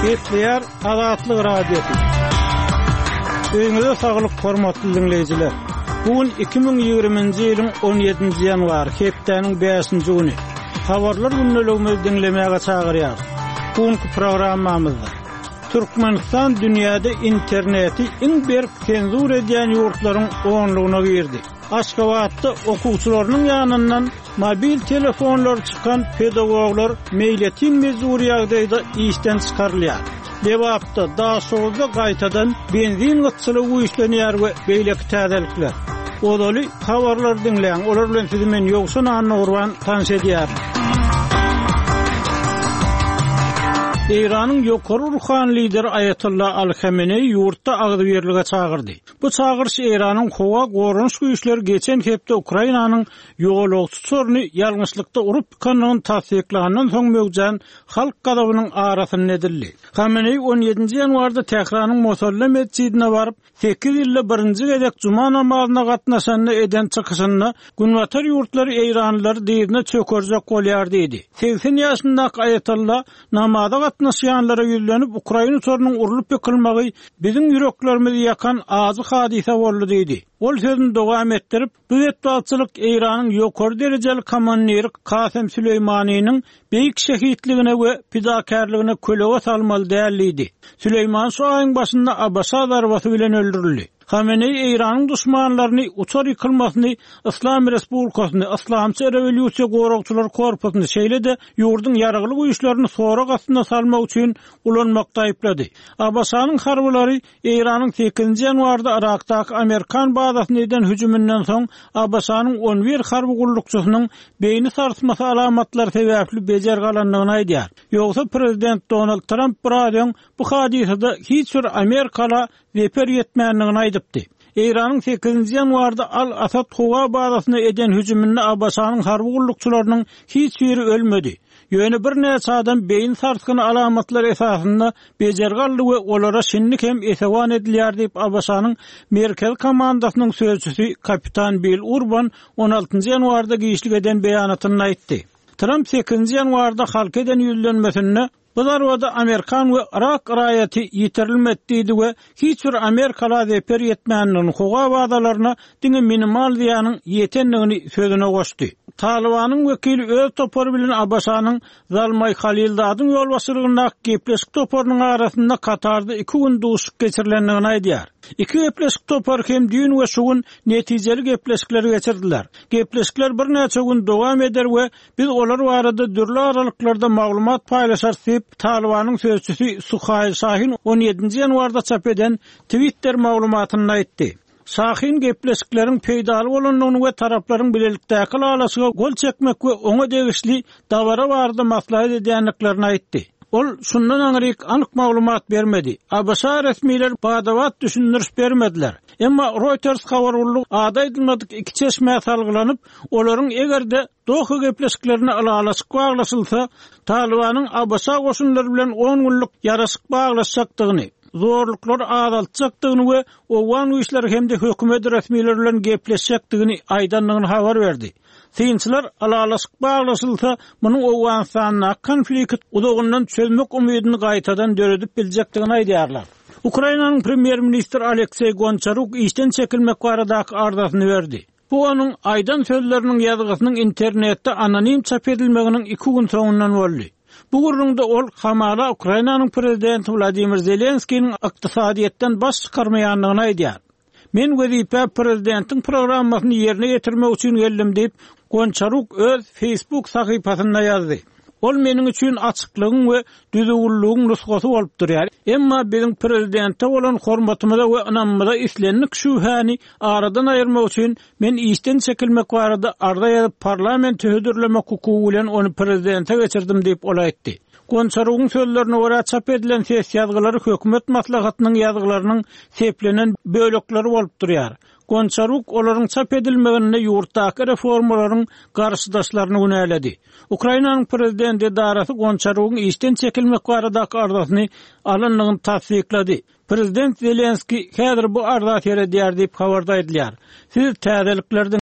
Getleyer Azatlyk radiosu. Öňüňizde saglyk hormatly dinleyijiler. Bugün 2020-nji ýylyň 17-nji ýanwary, hepdeniň 5-nji güni. Habarlar günnäligimizi dinlemäge çagyrýar. Bugünkü programmamyzda Türkmenistan dünýäde interneti iň berk senzur edýän ýurtlaryň onlugyna girdi. Aşgabatda okuwçylarynyň ýanyndan mobil telefonlar çykan pedagoglar meýletin mezuri ýagdaýda işden çykarylýar. Dewapda daşoğuzda gaýtadan benzin gıtçylygy işlenýär we beýleki täzelikler. Odaly habarlar dinleýän, olar bilen sizi men Ýogsun Annurwan tanış edýär. İran'ın ýokary ruhany lideri Ayatollah Al-Khamenei ýurtda agdybirlige çagyrdy. Bu çagyrş İran'ın howa gorunç güýçleri geçen hepde Ukrainanyň ýogalagçy sorunu ýalňyşlykda urup ýykanlygyny tasdiklagyndan soň mögüjen halk gadabynyň arasyny edildi. Khamenei 17-nji ýanwarda Tehranyň Mosulla mescidine baryp 8 ýylda birinji gezek juma namazyna gatnaşanyny eden çykyşyny günwatar ýurtlary İranlylar diýine çökerjek bolýar diýdi. 80 ýaşyndaky Ayatollah namaza gatnaşýanlara ýüzlenip Ukraina sorunyň urulyp ýykylmagy biziň ýüreklerimizi ýakan azy hadise boldy diýdi. Ol sözüni dowam etdirip, bu etbaçylyk İran'yň ýokary derejeli komandiri Kasem Süleýmanynyň beýik şehitligine we pidakarlygine köleге salmaly däldi. Süleyman şu aýyň başynda Abbasa darbasy bilen öldürildi. Khamenei İran'yň düşmanlaryny uçar ýykylmasyny, İslam Respublikasyny, Islamçy Rewolýusiýa goragçylar korpusyny şeýlede ýurdun ýaragly güýçlerini sorak astyna salmak üçin ulanmakda aýplady. Abbasanyň harbylary İran'yň 8-nji ýanwarda Irakdaky Amerikan bazasyna eden hüjümünden soň Abbasanyň 11 harby gullukçysynyň beýni sarsmasy alamatlary sebäpli bejer galanlygyny aýdýar. Ýogsa prezident Donald Trump buradan bu hadisede hiç bir Amerikala zeper yetmänligini aýdypdy. İran'yň 8-nji ýanwarda Al-Asad howa bazasyna eden hüjümünde Abbasanyň harby gullukçylarynyň hiç biri ölmedi. Ýöne bir näçe adam beýin sarskyny alamatlary esasynda bejergaldy we olara şinlik hem esewan edilýär diýip Abbasanyň merkez komandasynyň sözçüsi kapitan Bill Urban 16-njy ýanwarda giýişlik eden beýanatyny aýtdy. Trump 8-nji ýanwarda halk eden ýüzlenmesini bu darwada Amerikan we Irak raýaty ýitirilmedi we hiç bir Amerikala zeper yetmänligini howa wagdalaryna diňe minimal ziýanyň ýetenligini sözüne goşdy. Talibanyň wekili öz topary bilen Abbasanyň Zalmay Halildadyň ýolbaşçylygyna gepleşik toparynyň arasynda Katarda 2 gün duşuk geçirilenligini aýdýar. 2 gepleşik topar hem düýün we şu gün netijeli gepleşikleri geçirdiler. Gepleşikler bir näçe gün dowam eder we biz olar barada dürli aralyklarda maglumat paýlaşar diýip Talibanyň sözçüsi Suhail Şahin 17-nji ýanwarda çap eden Twitter maglumatyny aýtdy. Şahin gepleşikleriň peýdaly bolanlygyny we taraplaryň bilelikdäki alasyga gol çekmek we oňa degişli dawara barada maslahat edýänliklerini aýtdy. Ol şundan aňryk anyk maglumat bermedi. Abbasa resmiler badawat düşündiriş bermediler. Emma Reuters habarullyk adaýdylmadyk 2 çeşme salgylanyp, olaryň egerde doha gepleşiklerini alasyk baglaşylsa, Talibanyň Abbasa goşunlary bilen 10 günlük ýaraşyk baglaşjakdygyny, zorluklar azaltjakdygyny we owan güýçler hemde hökümet resmileri bilen gepleşjakdygyny aýdanlygyny habar berdi. Synçylar alasyk baglaşylsa, munyň owan sanyna konflikt udagynyň çözmek umydyny gaýtadan döredip biljekdigini aýdýarlar. Ukrainanyň premier ministri Aleksey Goncharuk işden çekilmek baradaky arzasyny berdi. Bu onuň aýdan sözleriniň ýazgysynyň internetde anonim çap edilmeginiň 2 gün soňundan boldy. Bu gurrunda ol hamala Ukrainanyň prezidenti Vladimir Zelenskiň ykdysadyetden baş çykarmaýanlygyny aýdýar. Men wezipe prezidentiň programmasyny ýerine getirmek üçin geldim diýip Goncharuk öz Facebook sahypasynda ýazdy. Ol meniň üçin açyklygyň we düzgünlügiň nusgasy bolup durýar. Emma biziň prezidente bolan hormatymyza we inanmyza islenlik şübhäni aradan aýyrmak üçin men işden çekilmek barada arda ýazyp parlament hödürlemek hukuky bilen onu prezidente geçirdim diýip ol aýtdy. Goncharuk'un sözlerine göre çap edilen ses ýazgylary hökümet maslahatynyň ýazgylarynyň seplenen bölekleri bolup durýar. Goncharuk olaryň çap edilmegine ýurtdaky reformalaryň garşydaşlaryny günäledi. Ukrainanyň prezidenti darasy Goncharuk'un işden çekilmek baradaky arzasyny alanlygyny tasdiklady. Prezident Zelenski häzir bu arzat ýere diýär diýip habarda edilýär. Siz täzeliklerden